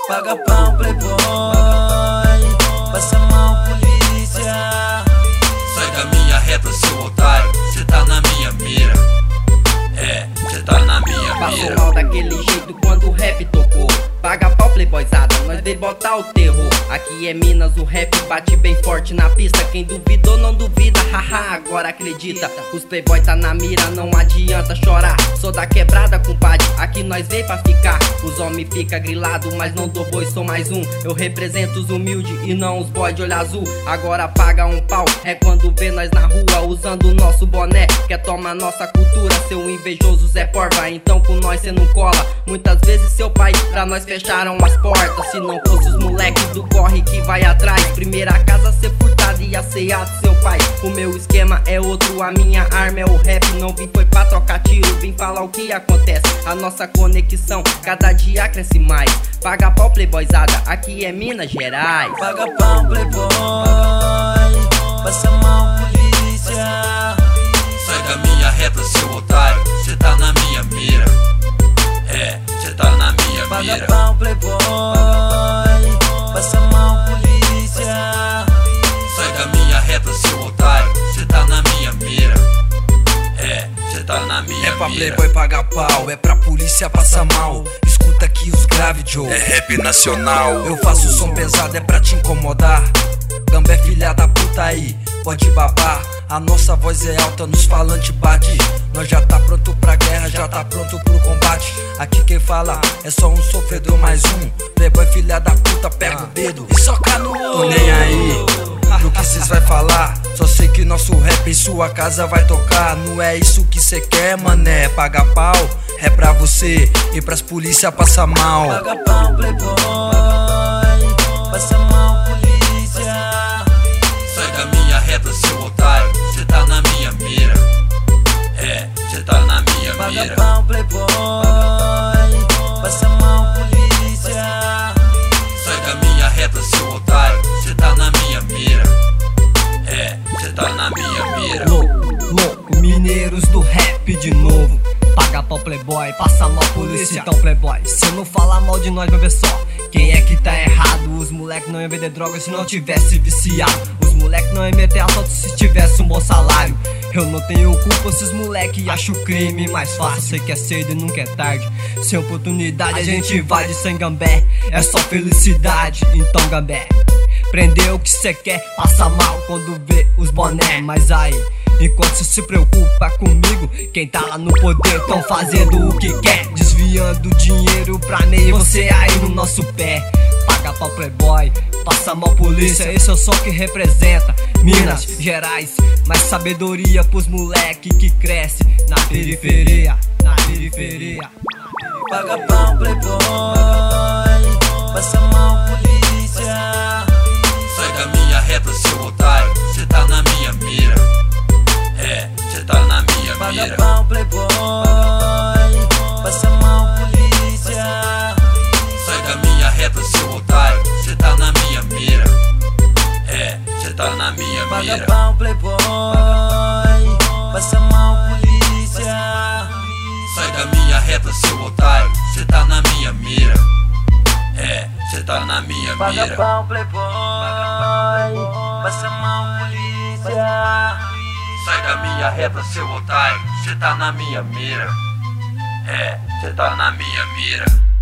Paga pau, playboy, passa mal, polícia. Sai da minha reta, seu otário, cê tá na minha mira. É, cê tá na minha mira. Passou mal daquele jeito quando o rap tocou. Paga pau, playboyzada, nós veio botar o terror. Aqui é Minas, o rap bate bem forte na pista. Quem duvidou não duvida, haha, agora acredita. Os playboy tá na mira, não adianta chorar. Sou da quebrada, compadre, aqui nós veio pra ficar. Os homens fica grilado, mas não dou boi, sou mais um. Eu represento os humildes e não os boy de olho azul. Agora paga um pau, é quando vê nós na rua usando o nosso boné. Quer tomar nossa cultura, seu invejoso Zé Porva. Então com nós cê não cola. Muitas vezes seu pai pra nós fecharam as portas. Se não fosse os moleques do corre que vai atrás, primeira casa ser furtada e asseado seu pai. O meu esquema é outro, a minha arma é o rap. Não vim foi pra trocar tiro, vim falar o que acontece. A nossa conexão cada dia cresce mais. Paga pau, playboyzada, aqui é Minas Gerais. Paga pau, playboy, passa mal, polícia. Sai da minha reta, seu otário, cê tá na minha mira. É, cê tá na minha Paga mira. pau, playboy, passa mal, polícia. Sai da minha reta, seu otário, cê tá na minha mira. É, cê tá na minha É pra mira. playboy pagar pau, é pra polícia passar mal. Escuta aqui os graves, Joe. É rap nacional. Eu faço som pesado, é pra te incomodar. Gambé filha da puta aí, pode babar. A nossa voz é alta, nos falantes bate. Nós já tá pronto pra guerra, já tá pronto pro combate. Aqui quem fala é só um sofredor mais um. Playboy filha da puta, pega o dedo e soca no olho. Tô nem aí no que cês vai falar. Só sei que nosso rap em sua casa vai tocar. Não é isso que cê quer, mané, paga pau. É pra você e pras polícia passar mal. Paga pau, playboy, passa mal, polícia. Sai da minha reta, seu otário, cê tá na minha mira. É, cê tá na minha Paga mira. pau, playboy, passa mal, polícia. Sai da minha reta, seu otário, cê tá na minha mira. É, cê tá na minha mira. Louco, mineiros do rap de novo. Paga pau, playboy, passa mal, polícia. Então playboy, se não falar mal de nós, vai ver só quem é que tá errado. Os moleque não iam vender droga se não tivesse viciado. Os moleque não iam meter assalto se tivesse um bom salário. Eu não tenho culpa, esses moleque acham o crime mais fácil. Sei que é cedo e nunca é tarde. Sem oportunidade a gente invade, sem gambé é só felicidade. Então gambé, prendeu o que cê quer, passa mal quando vê os boné. Mas aí, enquanto cê se preocupa comigo, quem tá lá no poder tão fazendo o que quer, desviando dinheiro pra nem você aí no nosso pé. Paga pau, playboy, passa mal, polícia. Esse é o som que representa Minas Gerais. Mais sabedoria pros moleque que cresce na periferia, na periferia. Paga pau, playboy, passa mal, polícia. Sai da minha reta, seu otário, cê tá na minha mira. É, cê tá na minha Paga mira. pau, playboy, passa mal, polícia. Sai da minha reta, seu otário, cê tá na minha mira. É, cê tá na minha Paga mira. pau, playboy, passa mal, polícia. Sai da minha reta, seu otário, cê tá na minha mira. É, cê tá na minha Paga mira. pau, playboy, passa mal, polícia. Sai da minha reta, seu otário, cê tá na minha mira. É, cê tá na minha mira.